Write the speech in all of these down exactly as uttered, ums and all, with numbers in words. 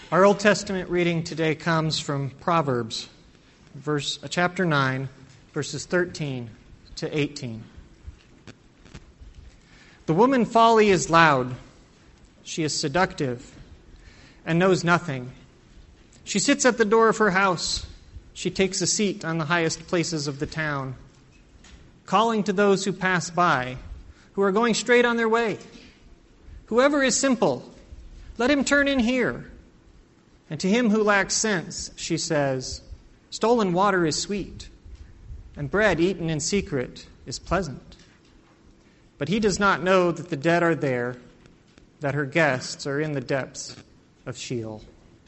Our Old Testament reading today comes from Proverbs, verse, uh, chapter nine, verses thirteen to eighteen. The woman folly is loud. She is seductive and knows nothing. She sits at the door of her house. She takes a seat on the highest places of the town, calling to those who pass by, who are going straight on their way. Whoever is simple, let him turn in here. And to him who lacks sense, she says, stolen water is sweet, and bread eaten in secret is pleasant. But he does not know that the dead are there, that her guests are in the depths of Sheol.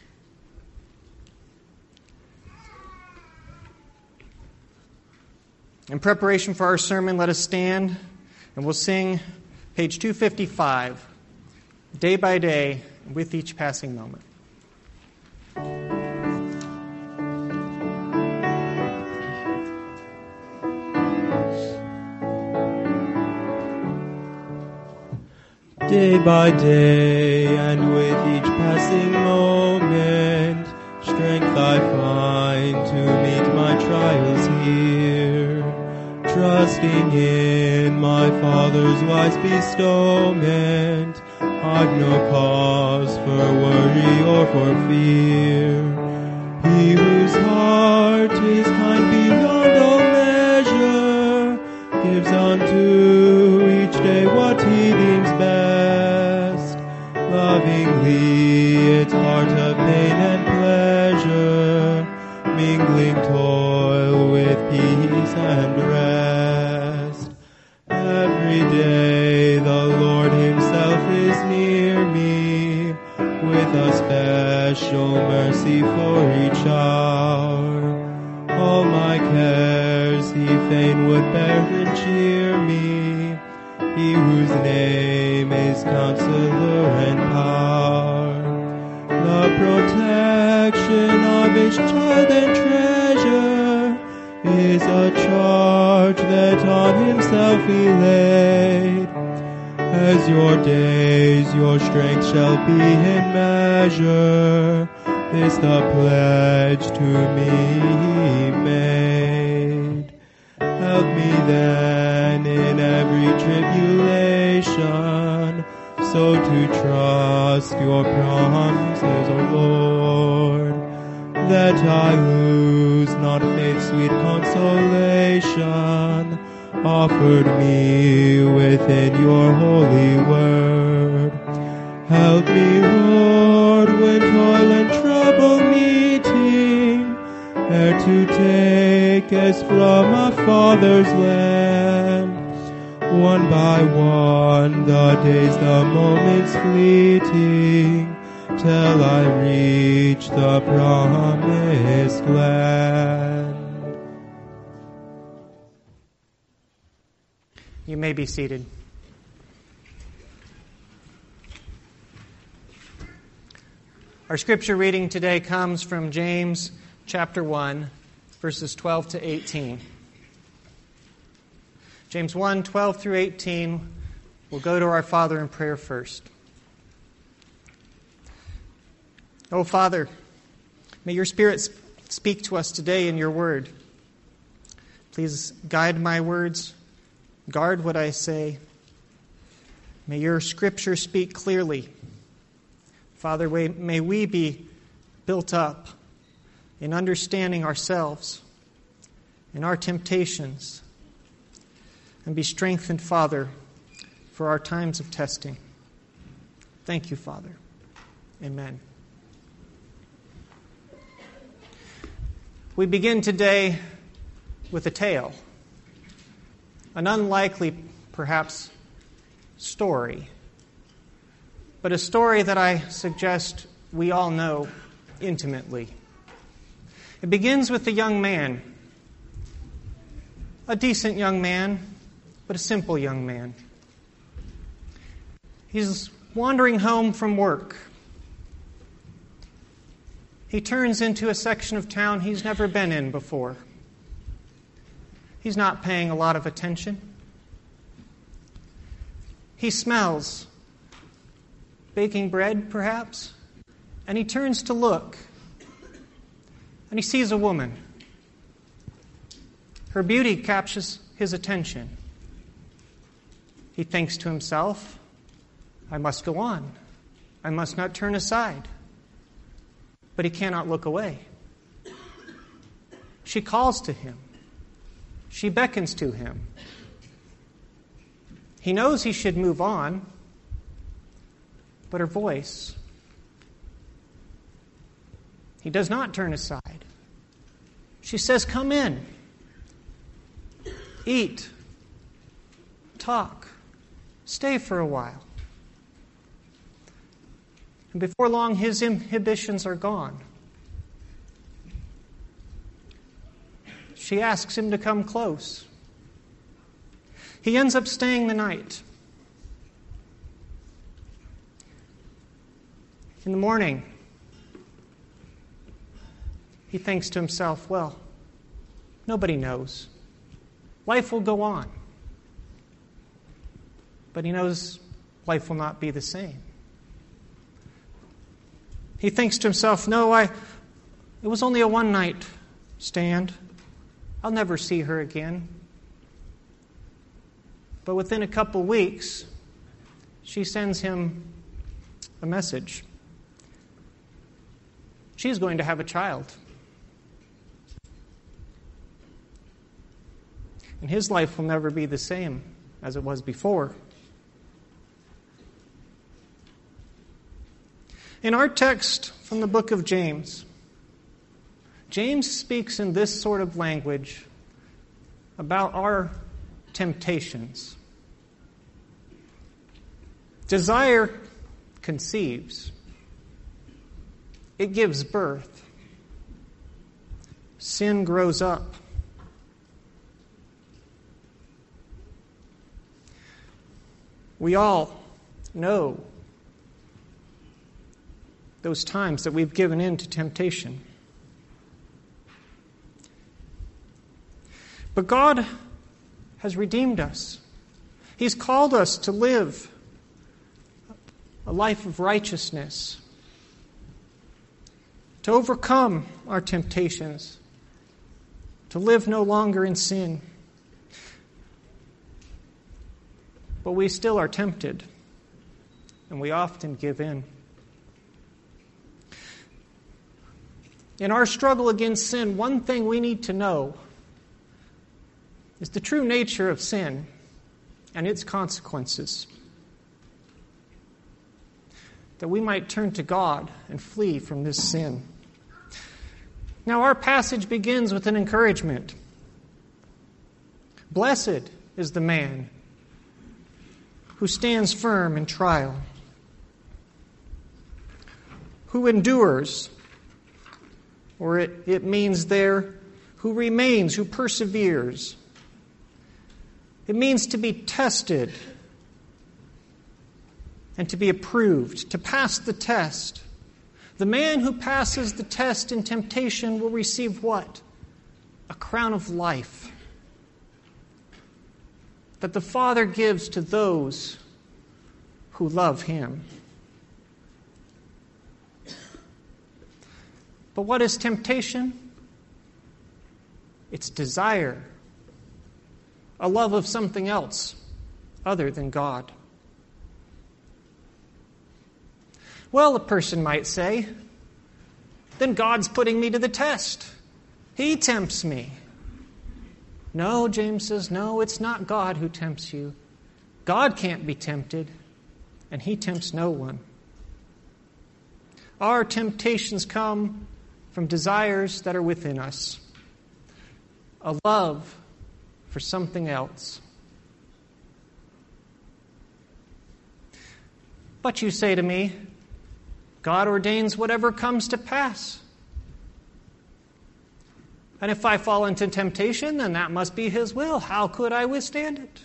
In preparation for our sermon, let us stand and we'll sing page two fifty-five, Day by Day, with each passing moment. Day by day, and with each passing moment, strength I find to meet my trials here. Trusting in my Father's wise bestowment, I've no cause for worry or for fear. He whose heart is kind beyond all measure gives unto each day what he deems best, lovingly its heart of pain and pleasure, mingling toil with peace and rest. Every day the Lord himself is near me, with a special mercy for each hour. All my cares he fain would bear and cheer me, he whose name is Counselor and Power. The protection of each child and treasure is a charge that on himself he laid. As your days, your strength shall be in measure, this the pledge to me he made. Help me then in every tribulation, so to trust your promises, O Lord, that I lose not faith's sweet consolation, offered me within your holy word. Help me, Lord, when toil and trouble meeting, ere to take as from a father's land. One by one, the days, the moments fleeting, till I reach the promised land. You may be seated. Our scripture reading today comes from James chapter one, verses twelve to eighteen. James one, twelve through eighteen. We'll go to our Father in prayer first. Oh, Father, may your Spirit speak to us today in your word. Please guide my words. Guard what I say. May your scripture speak clearly. Father, may we be built up in understanding ourselves and our temptations, and be strengthened, Father, for our times of testing. Thank you, Father. Amen. We begin today with a tale. An unlikely, perhaps, story, but a story that I suggest we all know intimately. It begins with a young man, a decent young man, but a simple young man. He's wandering home from work. He turns into a section of town he's never been in before. He's not paying a lot of attention. He smells baking bread, perhaps, And he turns to look, and he sees a woman. Her beauty captures his attention. He thinks to himself, I must go on. I must not turn aside. But he cannot look away. She calls to him. She beckons to him. He knows he should move on, but her voice, he does not turn aside. She says, come in. Eat. Talk. Stay for a while. And before long, his inhibitions are gone. She asks him to come close. He ends up staying the night. In the morning, he thinks to himself, well, nobody knows. Life will go on. But he knows life will not be the same. He thinks to himself, no, I, it was only a one-night stand. I'll never see her again. But within a couple weeks, she sends him a message. She's going to have a child. And his life will never be the same as it was before. In our text from the book of James, James speaks in this sort of language about our temptations. Desire conceives. It gives birth. Sin grows up. We all know those times that we've given in to temptation. But God has redeemed us. He's called us to live a life of righteousness, to overcome our temptations, to live no longer in sin. But we still are tempted, and we often give in. In our struggle against sin, one thing we need to know is the true nature of sin and its consequences, that we might turn to God and flee from this sin. Now, our passage begins with an encouragement. Blessed is the man who stands firm in trial, who endures, or it, it means there, who remains, who perseveres. It means to be tested and to be approved, to pass the test. The man who passes the test in temptation will receive what? A crown of life that the Father gives to those who love Him. But what is temptation? It's desire, a love of something else other than God. Well, a person might say, then God's putting me to the test. He tempts me. No, James says, no, it's not God who tempts you. God can't be tempted, and He tempts no one. Our temptations come from desires that are within us, a love for something else. But you say to me, God ordains whatever comes to pass. And if I fall into temptation, then that must be His will. How could I withstand it?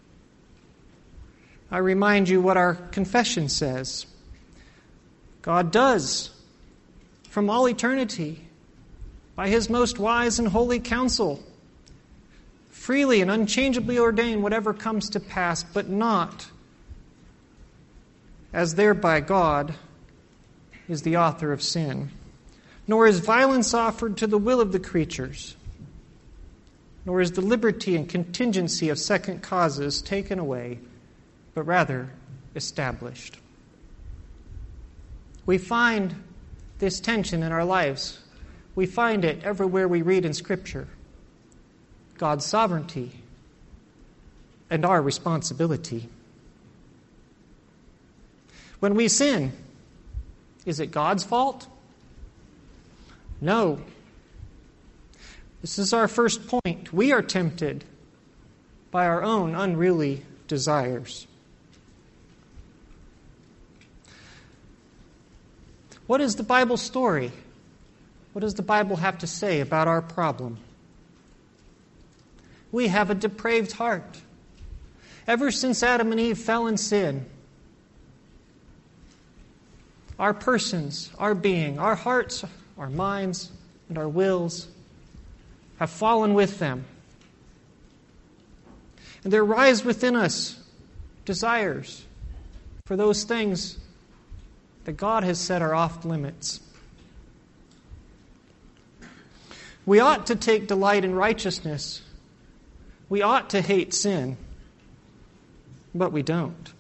I remind you what our confession says. God does, from all eternity, by His most wise and holy counsel, freely and unchangeably ordain whatever comes to pass, but not as thereby God is the author of sin, nor is violence offered to the will of the creatures, nor is the liberty and contingency of second causes taken away, but rather established. We find this tension in our lives. We find it everywhere we read in Scripture. God's sovereignty and our responsibility. When we sin, is it God's fault? No. This is our first point. We are tempted by our own unruly desires. What is the Bible story? What does the Bible have to say about our problem? We have a depraved heart. Ever since Adam and Eve fell in sin, our persons, our being, our hearts, our minds, and our wills have fallen with them. And there rise within us desires for those things that God has set are off limits. We ought to take delight in righteousness. We ought to hate sin, but we don't.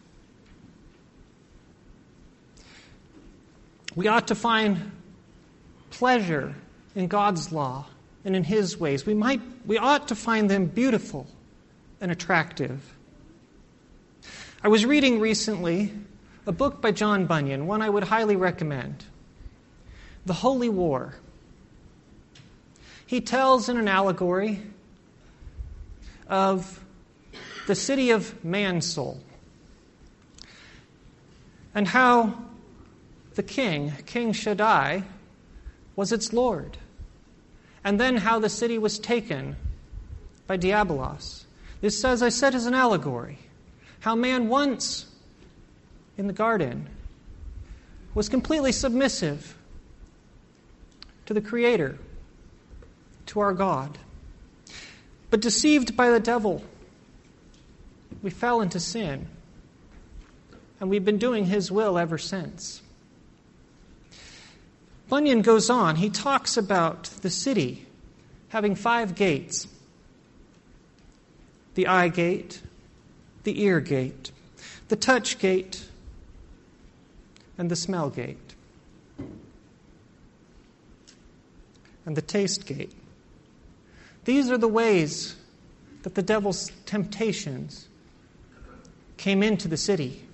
We ought to find pleasure in God's law and in His ways. We might, we ought to find them beautiful and attractive. I was reading recently a book by John Bunyan, one I would highly recommend, The Holy War. He tells in an allegory of the city of Mansoul and how the king, King Shaddai, was its lord, and then how the city was taken by Diabolos. This, as I said, is an allegory. How man once in the garden was completely submissive to the Creator, to our God. But deceived by the devil, we fell into sin, and we've been doing his will ever since. Bunyan goes on. He talks about the city having five gates: the eye gate, the ear gate, the touch gate, and the smell gate, and the taste gate. These are the ways that the devil's temptations came into the city.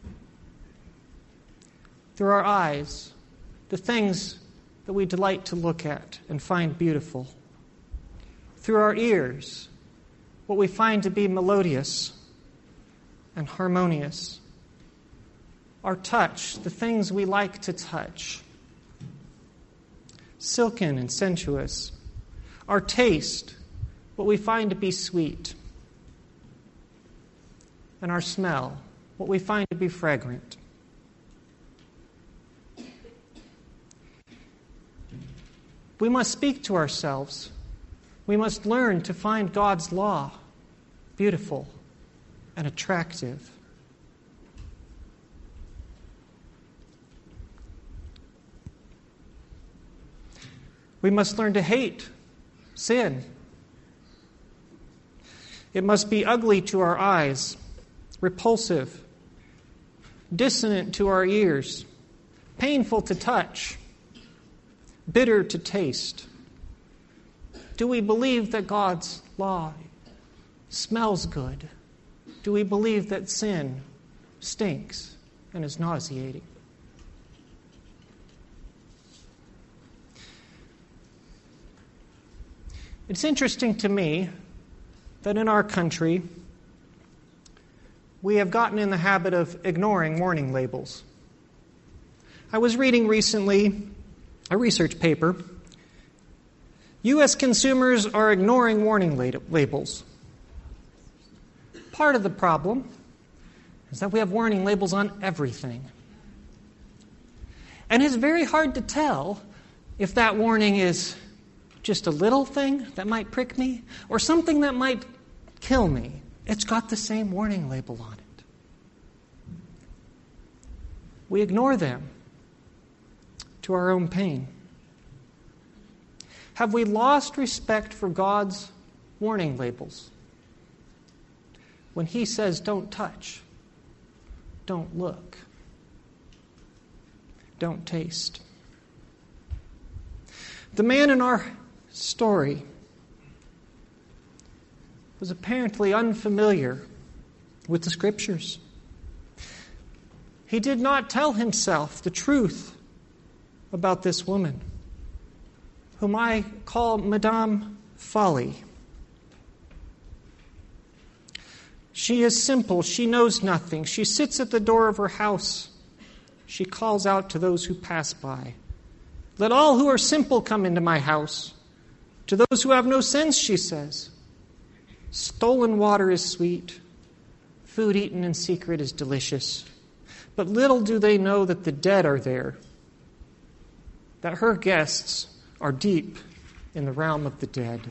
Through our eyes, the things that we delight to look at and find beautiful. Through our ears, what we find to be melodious and harmonious. Our touch, the things we like to touch, silken and sensuous. Our taste, what we find to be sweet. And our smell, what we find to be fragrant. We must speak to ourselves. We must learn to find God's law beautiful and attractive. We must learn to hate sin. It must be ugly to our eyes, repulsive, dissonant to our ears, painful to touch, bitter to taste. Do we believe that God's law smells good? Do we believe that sin stinks and is nauseating? It's interesting to me that in our country, we have gotten in the habit of ignoring warning labels. I was reading recently a research paper. U S consumers are ignoring warning labels. Part of the problem is that we have warning labels on everything. And it's very hard to tell if that warning is just a little thing that might prick me or something that might kill me. It's got the same warning label on it. We ignore them. to our own pain? Have we lost respect for God's warning labels? When He says, don't touch, don't look, don't taste. The man in our story was apparently unfamiliar with the Scriptures. He did not tell himself the truth about this woman, whom I call Madame Folly. She is simple. She knows nothing. She sits at the door of her house. She calls out to those who pass by. Let all who are simple come into my house. To those who have no sense, she says, stolen water is sweet. Food eaten in secret is delicious. But little do they know that the dead are there, that her guests are deep in the realm of the dead.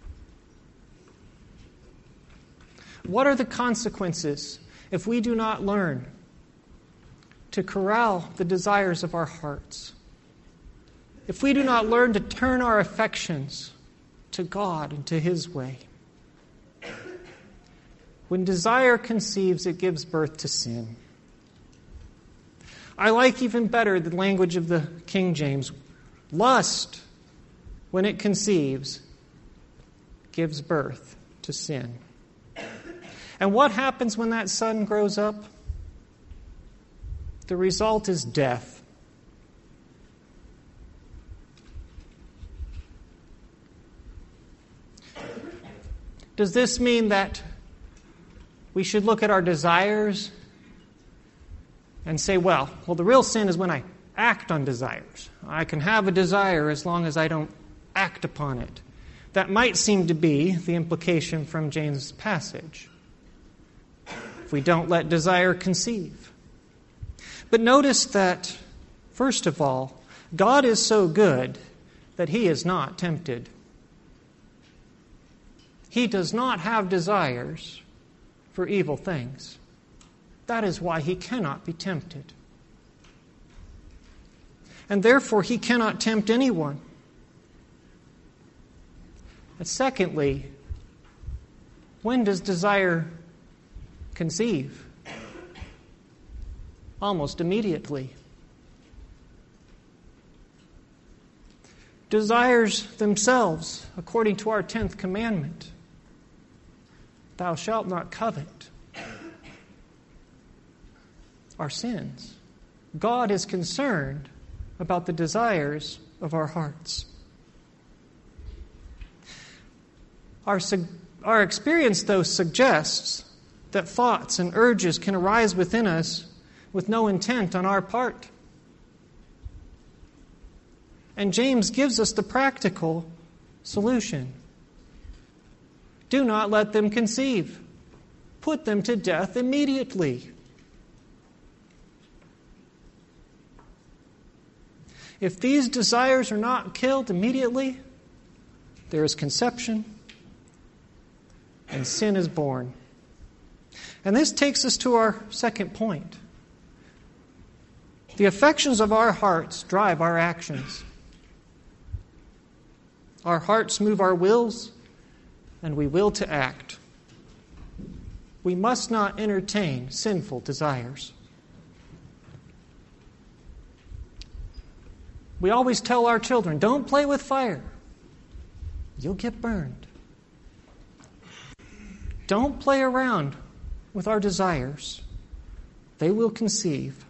What are the consequences if we do not learn to corral the desires of our hearts? If we do not learn to turn our affections to God and to His way? When desire conceives, it gives birth to sin. I like even better the language of the King James. Lust, when it conceives, gives birth to sin. And what happens when that son grows up? The result is death. Does this mean that we should look at our desires and say, well, well, the real sin is when I act on desires. I can have a desire as long as I don't act upon it. That might seem to be the implication from James' passage. If we don't let desire conceive. But notice that, first of all, God is so good that He is not tempted. He does not have desires for evil things. That is why He cannot be tempted. And therefore, He cannot tempt anyone. And secondly, when does desire conceive? Almost immediately. Desires themselves, according to our tenth commandment, thou shalt not covet, are sins. God is concerned about the desires of our hearts. Our, our experience, though, suggests that thoughts and urges can arise within us with no intent on our part. And James gives us the practical solution. Do not let them conceive. Put them to death immediately. If these desires are not killed immediately, there is conception and sin is born. And this takes us to our second point. The affections of our hearts drive our actions. Our hearts move our wills, and we will to act. We must not entertain sinful desires. We always tell our children, don't play with fire. You'll get burned. Don't play around with our desires. They will conceive.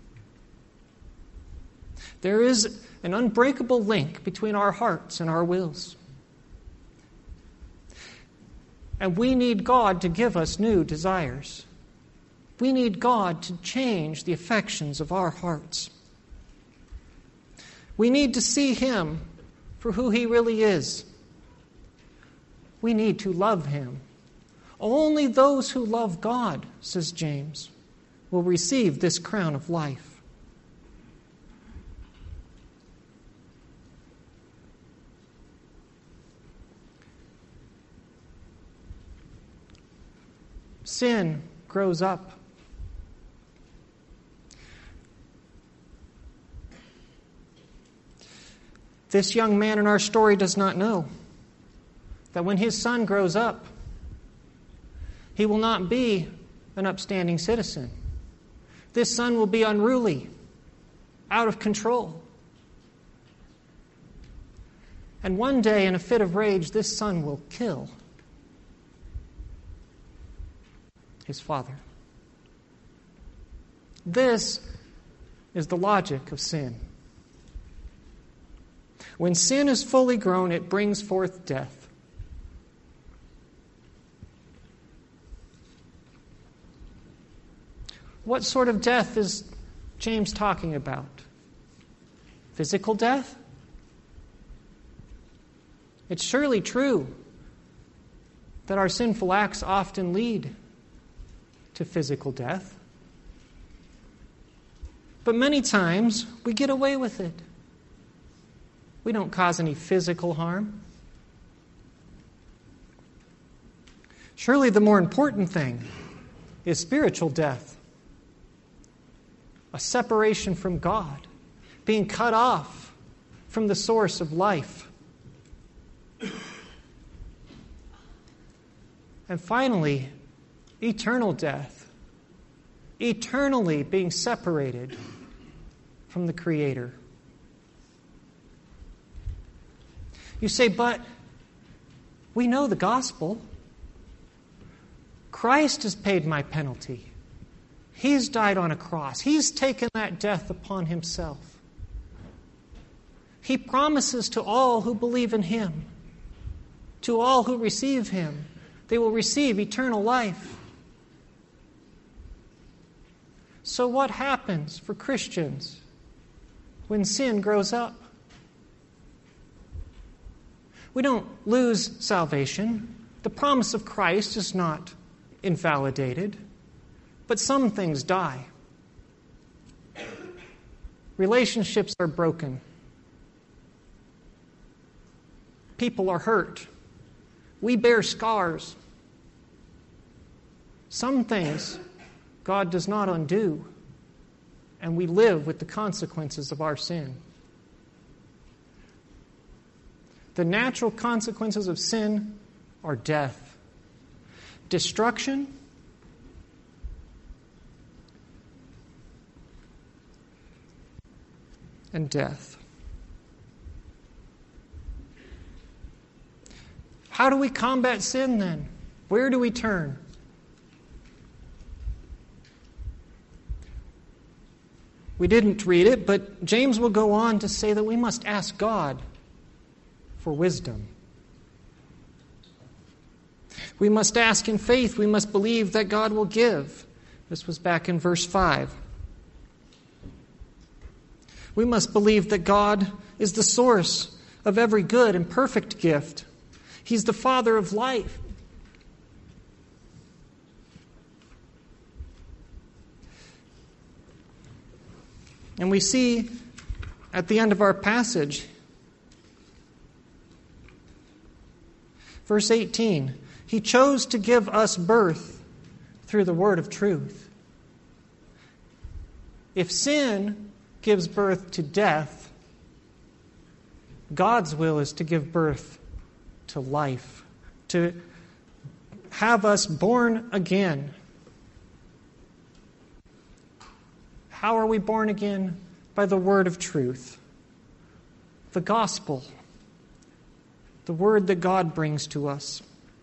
There is an unbreakable link between our hearts and our wills. And we need God to give us new desires. We need God to change the affections of our hearts. We need to see Him for who He really is. We need to love Him. Only those who love God, says James, will receive this crown of life. Sin grows up. This young man in our story does not know that when his son grows up, he will not be an upstanding citizen. This son will be unruly, out of control. And one day, in a fit of rage, this son will kill his father. This is the logic of sin. When sin is fully grown, it brings forth death. What sort of death is James talking about? Physical death? It's surely true that our sinful acts often lead to physical death. But many times we get away with it. We don't cause any physical harm. Surely the more important thing is spiritual death. A separation from God, being cut off from the source of life. And finally, eternal death. Eternally being separated from the Creator. You say, but we know the gospel. Christ has paid my penalty. He's died on a cross. He's taken that death upon himself. He promises to all who believe in him, to all who receive him, they will receive eternal life. So what happens for Christians when sin grows up? We don't lose salvation. The promise of Christ is not invalidated. But some things die. Relationships are broken. People are hurt. We bear scars. Some things God does not undo, and we live with the consequences of our sin. The natural consequences of sin are death, destruction, and death. How do we combat sin then? Where do we turn? We didn't read it, but James will go on to say that we must ask God for wisdom. We must ask in faith. We must believe that God will give. This was back in verse five. We must believe that God is the source of every good and perfect gift. He's the Father of life. And we see at the end of our passage, verse eighteen, He chose to give us birth through the word of truth. If sin gives birth to death, God's will is to give birth to life, to have us born again. How are we born again? By the word of truth, the gospel, the word that God brings to us.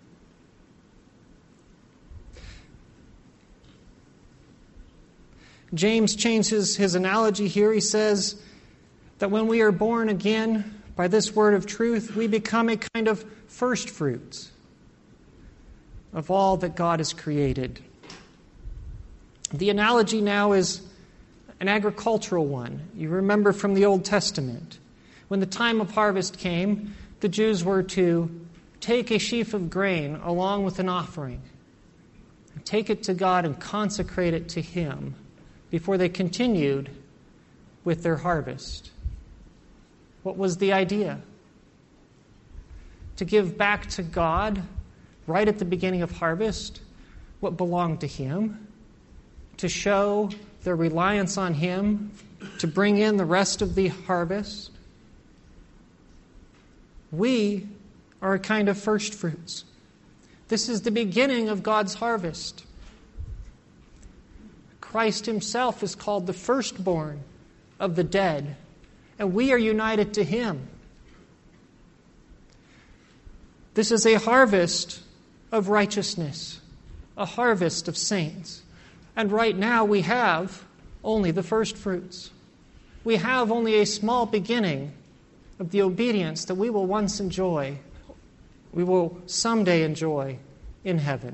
James changes his analogy here. He says that when we are born again by this word of truth, we become a kind of first fruits of all that God has created. The analogy now is an agricultural one. You remember from the Old Testament. When the time of harvest came, the Jews were to take a sheaf of grain along with an offering, and take it to God and consecrate it to Him before they continued with their harvest. What was the idea? To give back to God, right at the beginning of harvest, what belonged to Him, to show their reliance on Him, to bring in the rest of the harvest. We are a kind of first fruits. This is the beginning of God's harvest. Christ himself is called the firstborn of the dead, and we are united to him. This is a harvest of righteousness, a harvest of saints. And right now we have only the first fruits. We have only a small beginning of the obedience that we will once enjoy, we will someday enjoy in heaven.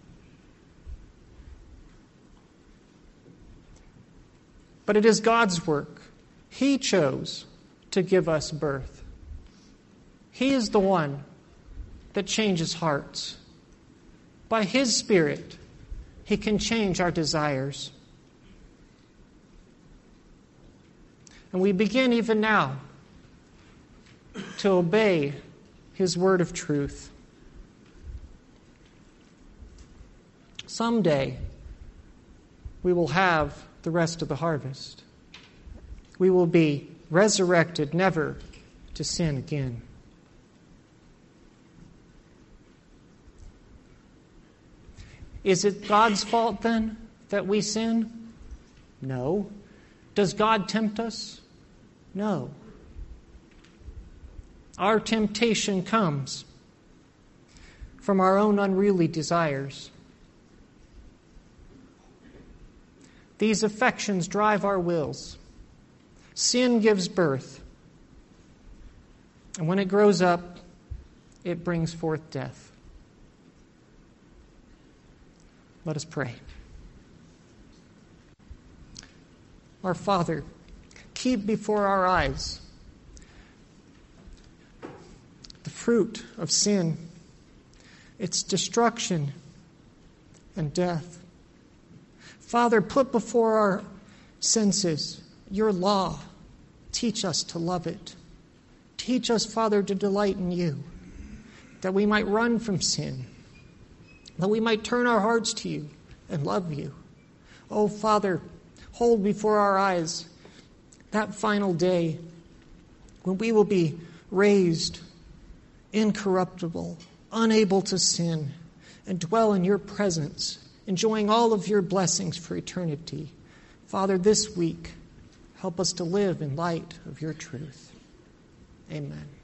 But it is God's work. He chose to give us birth. He is the one that changes hearts. By his Spirit, he can change our desires. And we begin even now to obey his word of truth. Someday, we will have the rest of the harvest. We will be resurrected never to sin again. Is it God's fault then that we sin? No. Does God tempt us? No. Our temptation comes from our own unruly desires. These affections drive our wills. Sin gives birth. And when it grows up, it brings forth death. Let us pray. Our Father, keep before our eyes the fruit of sin, its destruction and death. Father, put before our senses your law. Teach us to love it. Teach us, Father, to delight in you, that we might run from sin, that we might turn our hearts to you and love you. Oh, Father, hold before our eyes that final day when we will be raised incorruptible, unable to sin, and dwell in your presence, enjoying all of your blessings for eternity. Father, this week, help us to live in light of your truth. Amen.